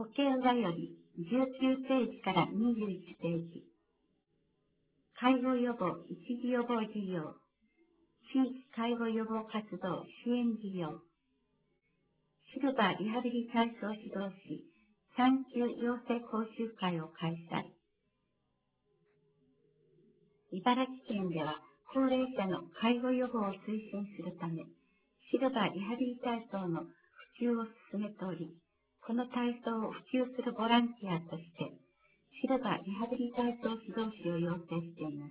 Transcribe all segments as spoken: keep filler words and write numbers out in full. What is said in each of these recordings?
保険がよりじゅうきゅうページからにじゅういちページ。介護予防一時予防事業。地域介護予防活動支援事業。シルバーリハビリ体操指導士産休養成講習会を開催。茨城県では高齢者の介護予防を推進するため、シルバーリハビリ体操の普及を進めており、この体操を普及するボランティアとして、シルバーリハビリ体操指導士を養成しています。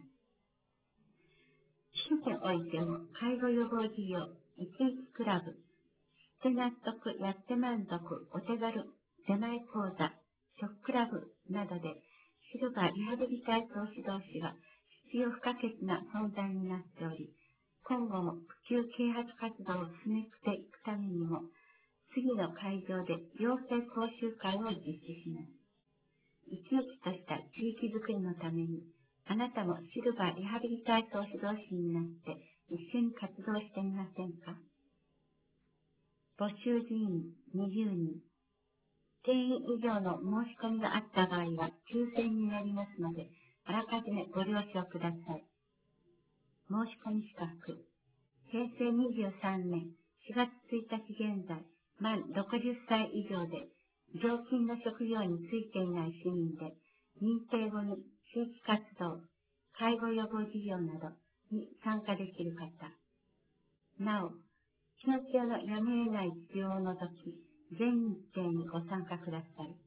市においても介護予防事業、いちいちクラブ、知って納得、やって満足、お手軽、狭い講座、食クラブなどで、シルバーリハビリ体操指導士は必要不可欠な存在になっており、今後も普及啓発活動を進めていくためにも、次の会場で養成講習会を実施します。生き生きとした地域づくりのために、あなたもシルバーリハビリ体操指導士になって一緒に活動してみませんか？募集人員にじゅうにん。定員以上の申し込みがあった場合は抽選になりますので、あらかじめご了承ください。申し込み資格。へいせいにじゅうさんねんしがつついたち現在、満ろくじゅっさい以上で、常勤の職業についていない市民で、認定後に地域活動、介護予防事業などに参加できる方。なお、緊急のやむを得ない必要を除き、全日程にご参加ください。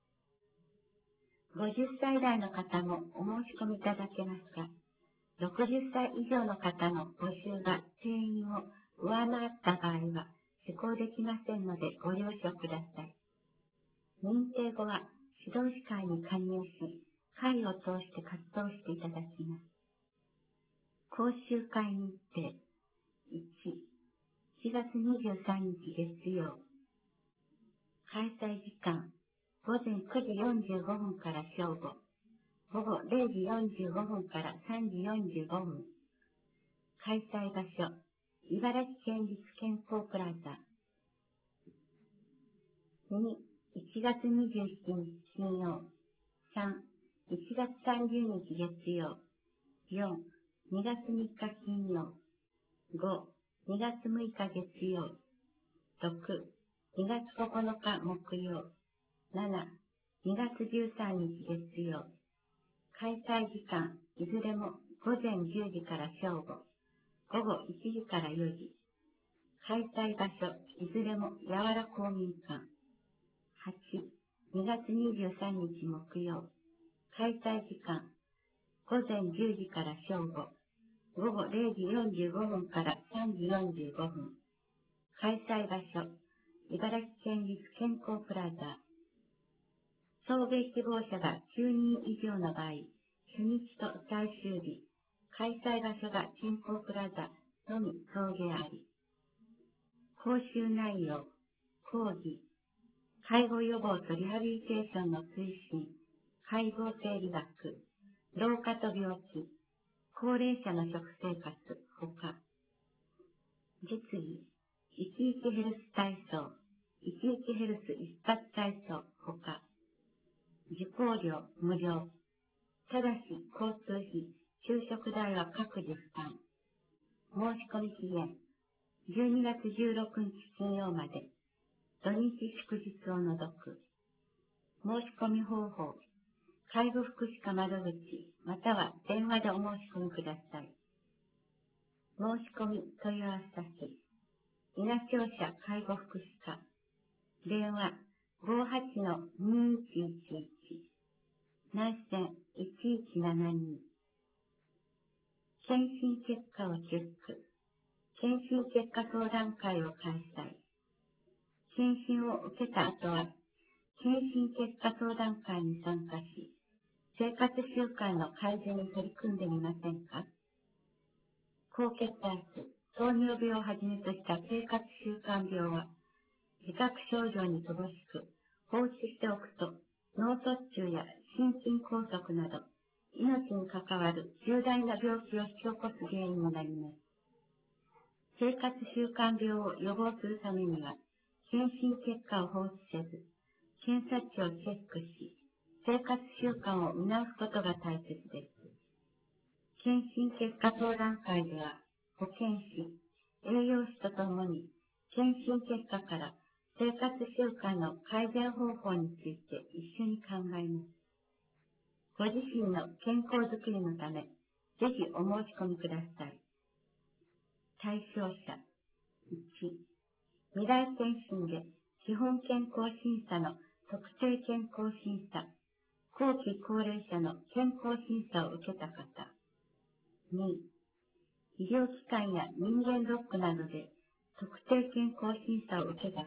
ごじゅっさい代の方もお申し込みいただけますが、ろくじゅっさい以上の方の募集が定員を上回った場合は、施行できませんのでご了承ください。認定後は指導士会に加入し、会を通して活動していただきます。講習会日程。いち、しがつにじゅうさんにち月曜。開催時間、ごぜんくじよんじゅうごふんから正午。午後れいじよんじゅうごふんからさんじよんじゅうごふん。開催場所、茨城県立健康プラザ。に、いちがつにじゅうしちにち金曜。さん、いちがつさんじゅうにち月曜。よん、にがつみっか金曜。ご、にがつむいか月曜。ろく、にがつここのか木曜。なな、にがつじゅうさんにち月曜。開催時間、いずれもごぜんじゅうじから正午。午後いちじからよじ。開催場所、いずれもやわら公民館。はち、にがつにじゅうさんにち木曜。開催時間、ごぜんじゅうじから正午。午後れいじよんじゅうごふんからさんじよんじゅうごふん。開催場所、茨城県立健康プラザ。送迎希望者がきゅうにん以上の場合、初日と最終日、開催場所が健康プラザのみ送迎あり。講習内容、講義、介護予防とリハビリテーションの推進、介護生理学、老化と病気、高齢者の食生活、ほか。実技、いちいちヘルス体操、いちいちヘルス一発体操、ほか。受講料無料。ただし、交通費、昼食代は各自負担。申し込み期限、じゅうにがつじゅうろくにち金曜まで。土日祝日を除く。申し込み方法、介護福祉課窓口、または電話でお申し込みください。申し込み問い合わせ先、稲庁舎介護福祉課。電話ごーはちのにーいちいちいち。内線いちいちななに。検診結果をチェック。検診結果相談会を開催。検診を受けた後は、検診結果相談会に参加し、生活習慣の改善に取り組んでみませんか？高血圧、糖尿病をはじめとした生活習慣病は、自覚症状に乏しく、放置しておくと、脳卒中や心筋梗塞など、命に関わる重大な病気を引き起こす原因になります。生活習慣病を予防するためには、検診結果を放置せず、 検査値をチェックし、生活習慣を見直すことが大切です。検診結果相談会では、保健師、栄養士とともに、検診結果から生活習慣の改善方法について一緒に考えます。ご自身の健康づくりのため、ぜひお申し込みください。対象者いち、未来検診で基本健康審査の特定健康審査、後期高齢者の健康審査を受けた方。に、医療機関や人間ドックなどで特定健康審査を受けた方。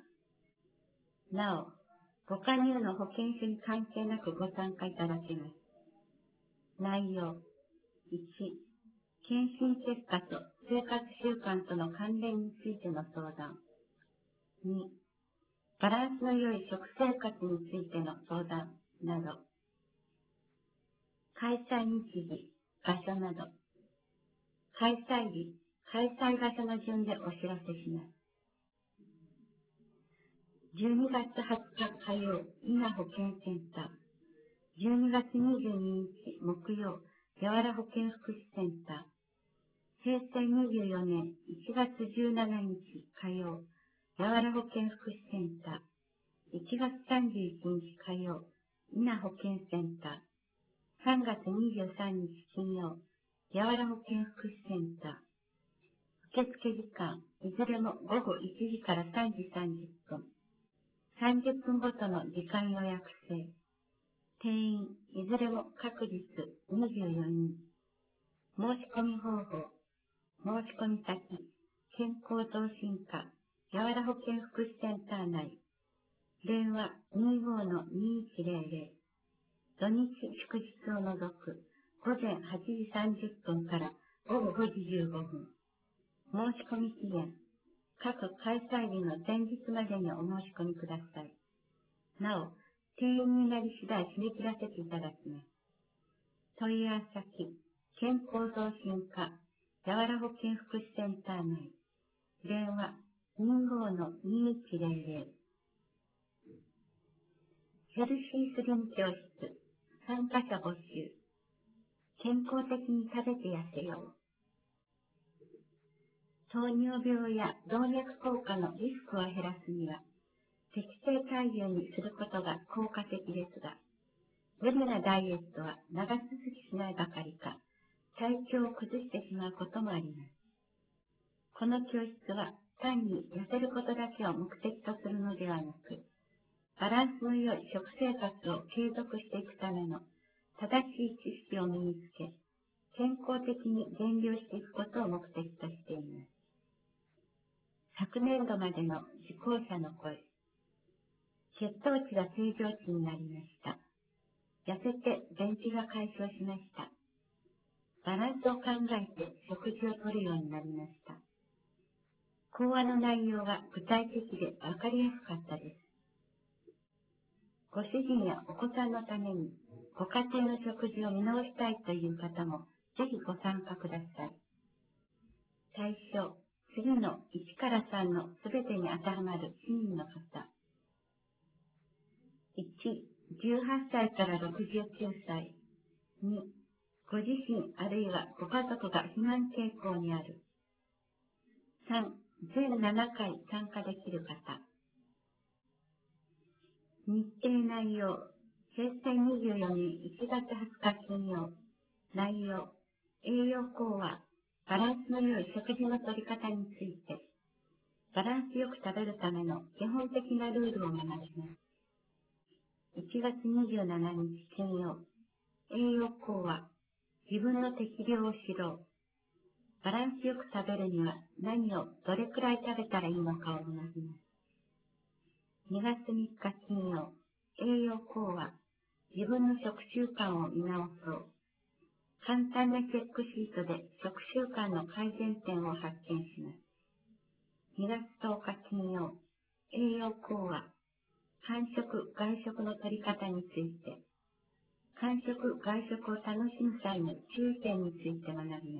なお、ご加入の保険証に関係なくご参加いただけます。内容いち、検診結果と生活習慣との関連についての相談。に、バランスの良い食生活についての相談など。開催日時、場所など。開催日、開催場所の順でお知らせします。じゅうにがつはつか火曜、伊那保健センター。じゅうにがつにじゅうににち木曜、やわら保健福祉センター。へいせいにじゅうよねんいちがつじゅうしちにち火曜、やわら保健福祉センター。いちがつさんじゅういちにち火曜、伊那保健センター。さんがつにじゅうさんにち金曜、やわら保健福祉センター。受付時間、いずれもごごいちじからさんじさんじゅっぷん。さんじゅっぷんごとの時間予約制。定員、いずれも各日にじゅうよにん。申し込み方法、申し込み先、健康増進課、やわら保健福祉センター内。電話にじゅうごのにいちぜろぜろ。土日祝日を除くごぜんはちじさんじゅっぷんからごごごじじゅうごふん。申し込み期限、各開催日の前日までにお申し込みください。なお、定員になり次第締め切らせていただきます。問い合わせ先、健康増進課、やわら保健福祉センター内。電話にじゅうごのにいちぜろぜろ。ヘルシースリム教室、参加者募集。健康的に食べて痩せよう。糖尿病や動脈硬化のリスクを減らすには、適正体重にすることが効果的ですが、無理なダイエットは長続きしないばかりか、体調を崩してしまうこともあります。この教室は単に痩せることだけを目的とするのではなく、バランスの良い食生活を継続していくための正しい知識を身につけ、健康的に減量していくことを目的としています。昨年度までの受講者の声。血糖値が正常値になりました。痩せて便秘が解消しました。バランスを考えて食事をとるようになりました。講話の内容が具体的でわかりやすかったです。ご主人やお子さんのためにご家庭の食事を見直したいという方もぜひご参加ください。対象、次のいちからさんのすべてに当てはまる市民の方。いち、じゅうはっさいからろくじゅうきゅうさい。に、ご自身あるいはご家族が肥満傾向にある。さん、全ななかい参加できる方。日程内容、へいせいにじゅうよねんいちがつはつか金曜。内容、栄養講話、バランスの良い食事の取り方について。バランスよく食べるための基本的なルールを学びます。いちがつにじゅうしちにち金曜。栄養講話、自分の適量を知ろう。バランスよく食べるには何をどれくらい食べたらいいのかを学びます。にがつみっか金曜。栄養講話、自分の食習慣を見直そう。簡単なチェックシートで食習慣の改善点を発見します。にがつとおか金曜。栄養講話、間食・外食の取り方について。間食・外食を楽しむ際の注意点について学びます。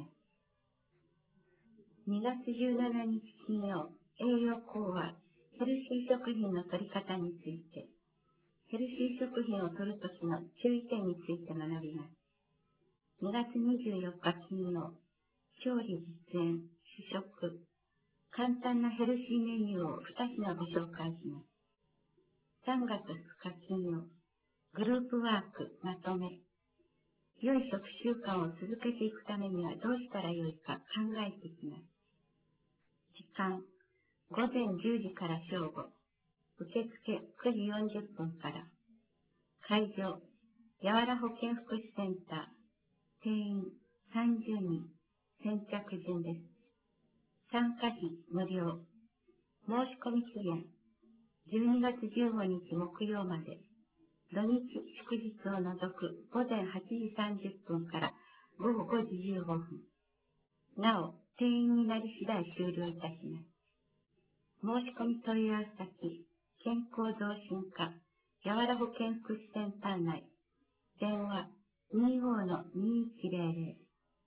にがつじゅうしちにち金曜。栄養講話、ヘルシー食品の取り方について。 ヘルシー食品を摂るときの注意点について学びます。にがつにじゅうよっか金曜、調理実演、主食、簡単なヘルシーメニューをに品ご紹介します。さんがつふつか金曜、グループワークまとめ。良い食習慣を続けていくためにはどうしたらよいか考えていきます。時間、ごぜんじゅうじから正午。受付くじよんじゅっぷんから。会場、やわら保健福祉センター。定員さんじゅうにん。先着順です。参加費無料。申し込み期限、じゅうにがつじゅうごにち木曜まで。土日祝日を除くごぜんはちじさんじゅっぷんからごごごじじゅうごふん。なお、定員になり次第終了いたします。申し込み問い合わせ先、健康増進課、やわら保健福祉センター内。電話 にじゅうごのにいちぜろぜろ。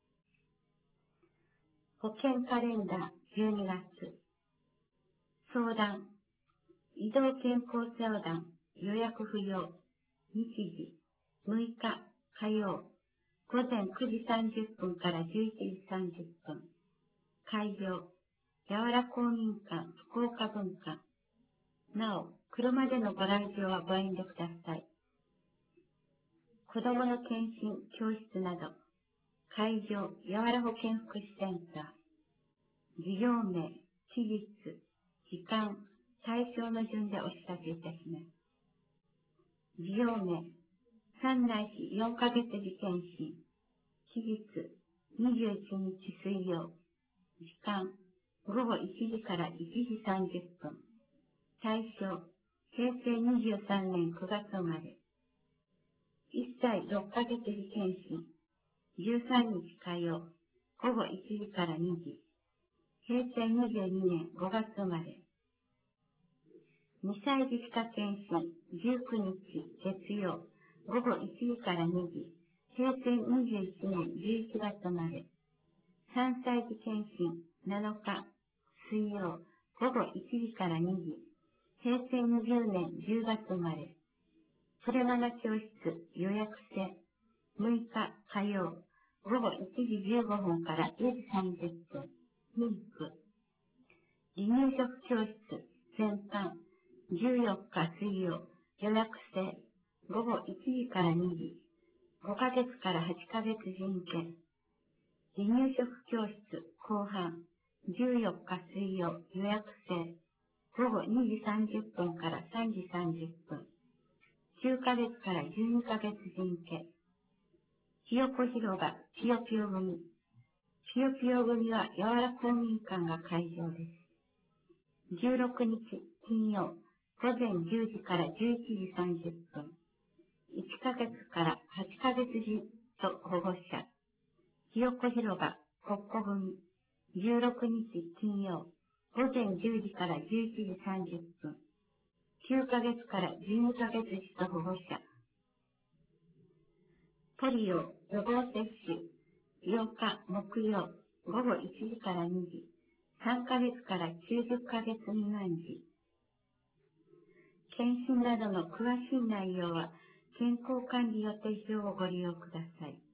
保健カレンダーじゅうにがつ。相談、移動健康相談、予約不要。日時、むいか火曜、ごぜんくじさんじゅっぷんからじゅういちじさんじゅっぷん。会場、やわら公民館、福岡分館。なお、車でのご来場はご遠慮ください。子どもの健診教室など、会場、やわら保健福祉センター。事業名、期日、時間、対象の順でお知らせいたします。事業名、三ないしよんかげつ時検診。期日、にじゅういちにち水曜。時間、ごごいちじからいちじさんじゅっぷん。対象、へいせいにじゅうさんねんくがつ生まれ。いっさいろっかげつ時検診。じゅうさんにち火曜、ごごいちじからにじ。へいせいにじゅうにねんごがつ生まれ。にさい児歯科検診、じゅうくにち月曜、ごごいちじからにじ。へいせいにじゅういちねんじゅういちがつ生まれ。さんさい児検診、なのか水曜、ごごいちじからにじ。へいせいにじゅうねんじゅうがつ生まれ。プレマナ教室予約制、むいか火曜、ごごいちじじゅうごふんからよじさんじゅっぷん。妊婦。離乳食教室全般、じゅうよっか水曜、予約制、ごごいちじからにじ。ごかげつからはちかげつ人権。離乳食教室後半、じゅうよっか水曜、予約制、ごごにじさんじゅっぷんからさんじさんじゅっぷん。きゅうかげつからじゅうにかげつ人権。ひよこ広場、ぴよぴよ組。ぴよぴよ組はやわら公民館が会場です。じゅうろくにち金曜、ごぜんじゅうじからじゅういちじさんじゅっぷん。いっかげつからはちかげつ児と保護者。ひよこ広場、国庫組。じゅうろくにち金曜、ごぜんじゅうじからじゅういちじさんじゅっぷん。きゅうかげつからじゅうにかげつ児と保護者。ポリオ予防接種、ようか木曜、ごごいちじからにじ。さんかげつからきゅうじゅっかげつ未満児。検診などの詳しい内容は、健康管理予定表をご利用ください。